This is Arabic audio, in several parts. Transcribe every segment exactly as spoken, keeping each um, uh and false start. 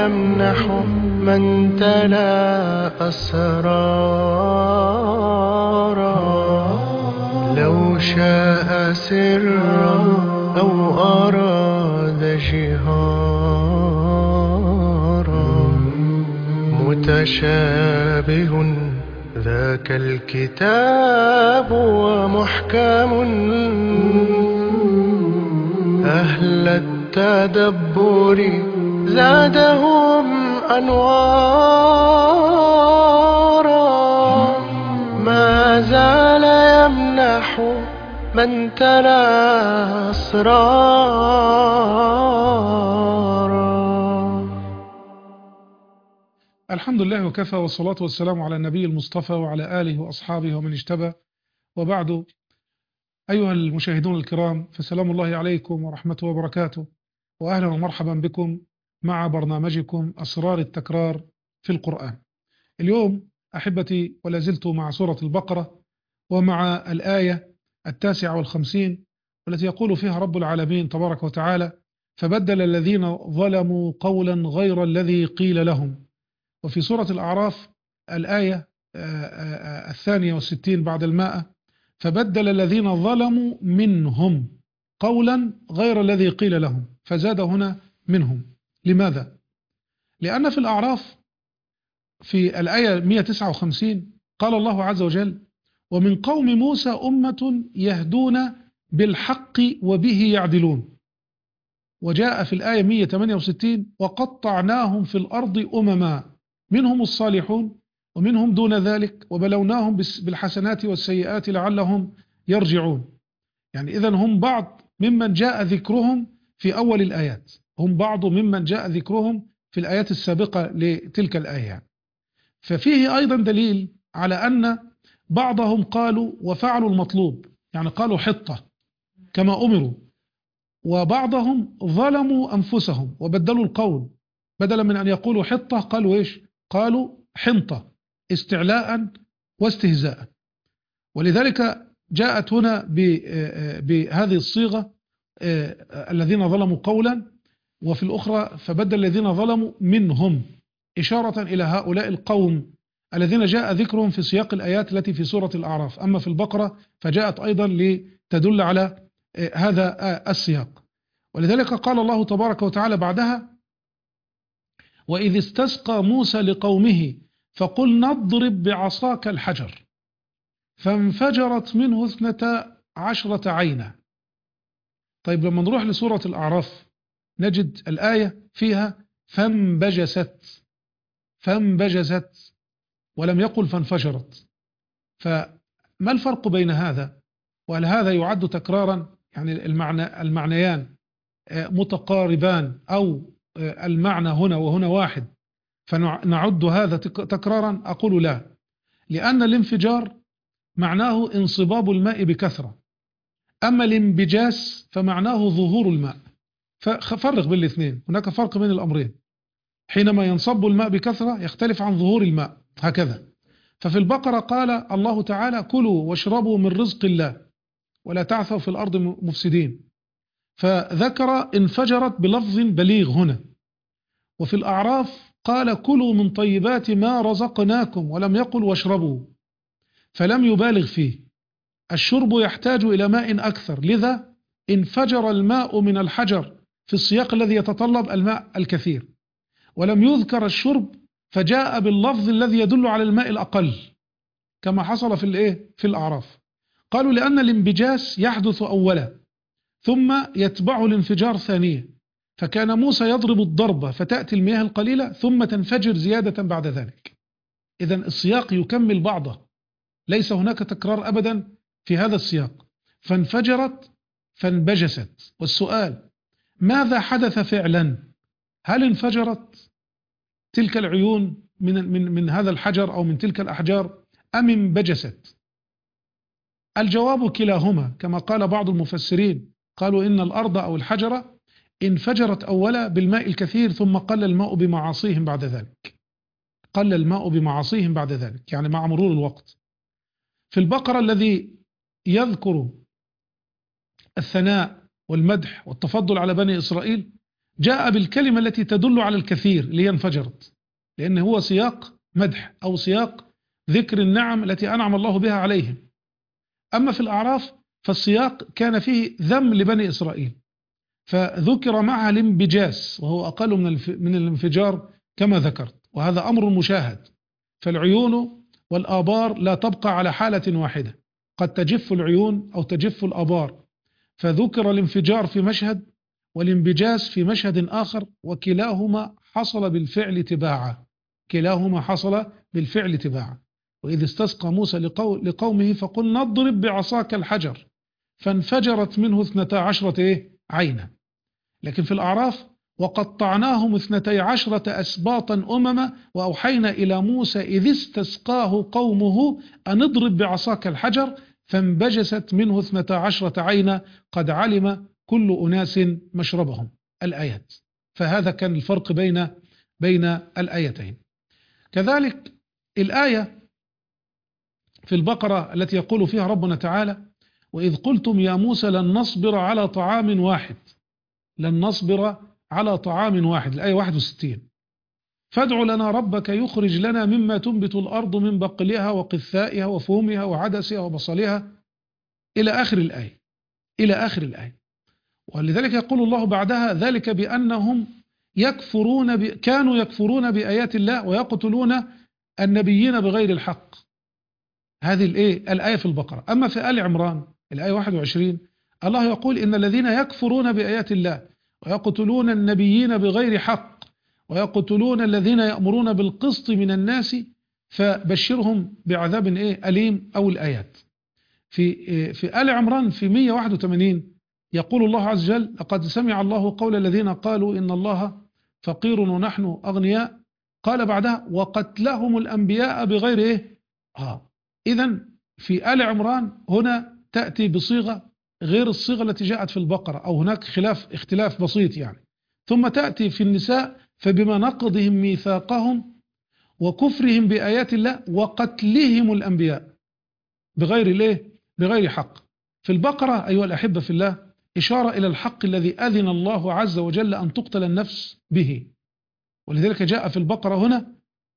يمنح من تلا أسرارا. لو شاء سرا أو أراد جهارا، متشابه ذاك الكتاب ومحكم، أهل التدبر زادهم أنوارا. ما زال يمنح من تلا أسرارا. الحمد لله وكفى، والصلاة والسلام على النبي المصطفى وعلى آله وأصحابه ومن اجتبى، وبعد. أيها المشاهدون الكرام، فسلام الله عليكم ورحمته وبركاته، وأهلا ومرحبا بكم مع برنامجكم أسرار التكرار في القرآن. اليوم أحبتي ولا زلت مع سورة البقرة، ومع الآية التاسعة والخمسين، والتي يقول فيها رب العالمين تبارك وتعالى: فبدل الذين ظلموا قولا غير الذي قيل لهم. وفي سورة الأعراف الآية الثانية والستين بعد المائة: فبدل الذين ظلموا منهم قولا غير الذي قيل لهم، فزاد هنا منهم. لماذا؟ لأن في الأعراف في الآية مئة وتسعة وخمسين قال الله عز وجل: ومن قوم موسى أمة يهدون بالحق وبه يعدلون. وجاء في الآية مئة وثمانية وستين: وقطعناهم في الأرض أمما منهم الصالحون ومنهم دون ذلك وبلوناهم بالحسنات والسيئات لعلهم يرجعون. يعني إذن هم بعض ممن جاء ذكرهم في أول الآيات، هم بعض ممن جاء ذكرهم في الآيات السابقة لتلك الآية. ففيه أيضا دليل على أن بعضهم قالوا وفعلوا المطلوب، يعني قالوا حطة كما أمروا، وبعضهم ظلموا أنفسهم وبدلوا القول، بدلا من أن يقولوا حطة قالوا إيش؟ قالوا حنطة، استعلاء واستهزاء. ولذلك جاءت هنا بهذه الصيغة الذين ظلموا قولا، وفي الأخرى فبدل الذين ظلموا منهم، إشارة إلى هؤلاء القوم الذين جاء ذكرهم في سياق الآيات التي في سورة الأعراف. أما في البقرة فجاءت أيضا لتدل على هذا السياق. ولذلك قال الله تبارك وتعالى بعدها: وإذ استسقى موسى لقومه فقل نضرب بعصاك الحجر فانفجرت منه اثنتا عشرة عينا. طيب لما نروح لسورة الأعراف نجد الآية فيها فانبجست، فانبجست ولم يقل فانفجرت. فما الفرق بين هذا؟ وهل هذا يعد تكرارا؟ يعني المعنى المعنيان متقاربان، أو المعنى هنا وهنا واحد فنعد هذا تكرارا؟ أقول لا، لأن الانفجار معناه انصباب الماء بكثرة، أما الانبجاس فمعناه ظهور الماء. ففرق بين الاثنين، هناك فرق بين الأمرين. حينما ينصب الماء بكثرة يختلف عن ظهور الماء، هكذا. ففي البقرة قال الله تعالى: كلوا واشربوا من رزق الله ولا تعثوا في الأرض مفسدين، فذكر انفجرت بلفظ بليغ هنا. وفي الأعراف قال: كلوا من طيبات ما رزقناكم ولم يقل واشربوا، فلم يبالغ فيه. الشرب يحتاج إلى ماء أكثر، لذا انفجر الماء من الحجر في السياق الذي يتطلب الماء الكثير، ولم يذكر الشرب فجاء باللفظ الذي يدل على الماء الأقل كما حصل في الإيه؟ في الأعراف. قالوا لأن الانبجاس يحدث أولا ثم يتبعه الانفجار ثانيا، فكان موسى يضرب الضربة فتأتي المياه القليلة ثم تنفجر زيادة بعد ذلك. إذن السياق يكمل بعضه، ليس هناك تكرار أبدا في هذا السياق. فانفجرت فانبجست. والسؤال: ماذا حدث فعلا؟ هل انفجرت تلك العيون من, من, من هذا الحجر أو من تلك الأحجار، أم انبجست؟ الجواب كلاهما، كما قال بعض المفسرين، قالوا إن الأرض أو الحجرة انفجرت أولا بالماء الكثير ثم قل الماء بمعاصيهم بعد ذلك، قل الماء بمعاصيهم بعد ذلك يعني مع مرور الوقت. في البقرة الذي يذكر الثناء والمدح والتفضل على بني إسرائيل جاء بالكلمة التي تدل على الكثير اللي هي انفجرت، لأن هو سياق مدح أو سياق ذكر النعم التي أنعم الله بها عليهم. أما في الأعراف فالسياق كان فيه ذم لبني إسرائيل، فذكر معها الانبجاس وهو أقل من من الانفجار كما ذكرت، وهذا أمر مشاهد. فالعيون والآبار لا تبقى على حالة واحدة، قد تجف العيون أو تجف الآبار، فذكر الانفجار في مشهد والانبجاس في مشهد آخر، وكلاهما حصل بالفعل تباعا كلاهما حصل بالفعل تباعا. وإذ استسقى موسى لقومه فقل نضرب بعصاك الحجر فانفجرت منه اثنتا عشرة إيه؟ عينا. لكن في الأعراف وقطعناهم اثنتي عشرة أسباطا أمما وأوحينا إلى موسى إذ استسقاه قومه أن اضرب بعصاك الحجر فانبجست منه اثنتا عشرة عينا قد علم كل أناس مشربهم، الآيات. فهذا كان الفرق بين بين الآيتين. كذلك الآية في البقرة التي يقول فيها ربنا تعالى وإذ قلتم يا موسى لن نصبر على طعام واحد لن نصبر على طعام واحد، الآية واحد وستين. فادع لنا ربك يخرج لنا مما تنبت الأرض من بقلها وقثائها وفومها وعدسها وبصلها إلى آخر الآية إلى آخر الآية. ولذلك يقول الله بعدها ذلك بأنهم يكفرون ب... كانوا يكفرون بآيات الله ويقتلون النبيين بغير الحق. هذه الإيه؟ الآية في البقرة. أما في آل عمران الآية واحد وعشرين الله يقول إن الذين يكفرون بآيات الله ويقتلون النبيين بغير حق ويقتلون الذين يأمرون بالقسط من الناس فبشرهم بعذاب إيه؟ أليم. أو الآيات في في آل عمران في مئة وواحد وثمانين يقول الله عز وجل لقد سمع الله قول الذين قالوا إن الله فقير ونحن أغنياء قال بعدها وقتلهم الأنبياء بغير إيه؟ آه. إذن في آل عمران هنا تأتي بصيغة غير الصيغة التي جاءت في البقرة، أو هناك خلاف اختلاف بسيط يعني. ثم تأتي في النساء فبما نقضهم ميثاقهم وكفرهم بآيات الله وقتلهم الأنبياء بغير الايه؟ بغير حق. في البقرة أيها الأحبة في الله إشارة إلى الحق الذي أذن الله عز وجل أن تقتل النفس به، ولذلك جاء في البقرة هنا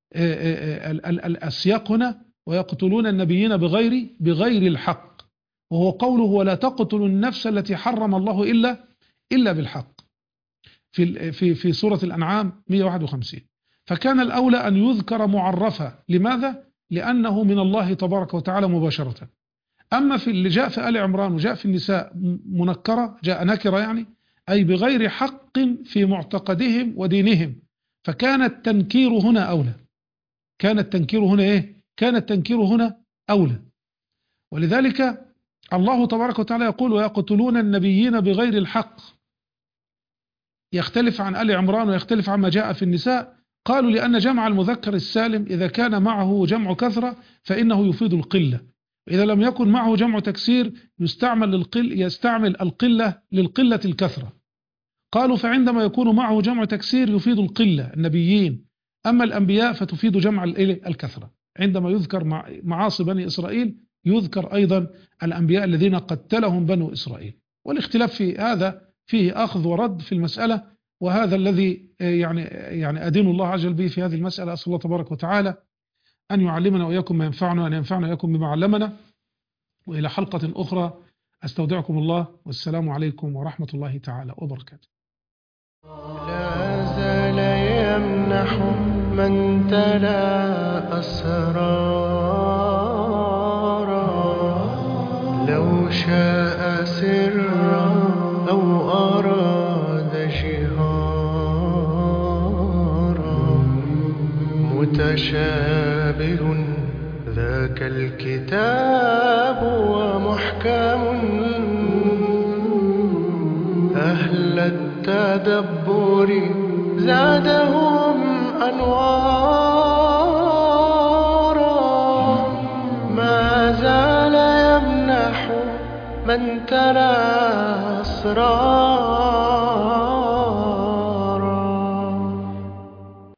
السياق هنا ويقتلون النبيين بغير بغير الحق، وهو قوله ولا تقتلوا النفس التي حرم الله إلا إلا بالحق في في في سورة الأنعام مئة وواحد وخمسين. فكان الأولى أن يذكر معرفة. لماذا؟ لأنه من الله تبارك وتعالى مباشرة. أما في اللي جاء في آل عمران وجاء في النساء منكرة، جاء نكرة يعني، أي بغير حق في معتقدهم ودينهم، فكان التنكير هنا أولى. كان التنكير هنا إيه؟ كان التنكير هنا أولى. ولذلك الله تبارك وتعالى يقول ويقتلون النبيين بغير الحق، يختلف عن آل عمران ويختلف عما جاء في النساء. قالوا لأن جمع المذكر السالم إذا كان معه جمع كثرة فإنه يفيد القلة، إذا لم يكن معه جمع تكسير يستعمل للقل يستعمل القلة للقلة الكثرة. قالوا فعندما يكون معه جمع تكسير يفيد القلة النبيين، أما الأنبياء فتفيد جمع الكثرة. عندما يذكر معاصي بني إسرائيل يذكر أيضا الأنبياء الذين قتلهم بنو إسرائيل. والاختلاف في هذا فيه أخذ ورد في المسألة، وهذا الذي يعني يعني أدين الله عز وجل به في هذه المسألة. أسأل الله تبارك وتعالى أن يعلمنا وإياكم ما ينفعنا وأن ينفعنا وإياكم بما علمنا. وإلى حلقة أخرى أستودعكم الله، والسلام عليكم ورحمة الله تعالى وبركاته. لا زال يمنح من تلا أسرارا لو شاء سرا أو أراد جهارا متشابه ذاك الكتاب ومحكم أهل التدبر زادهم أنوارا ما زال يمنح من تلا أسرارا